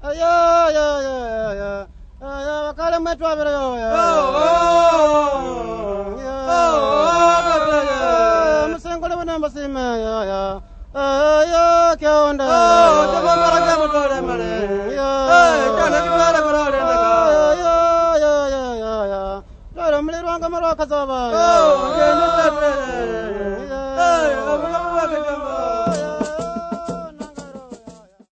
Wakale mwetu abira yo. Musengole bana masime ya. Kionda. Jama maraga mutore mare. Kana kibara mare ndaka. Dara mlirwanga mara kazaba. Abuga wa kajamba.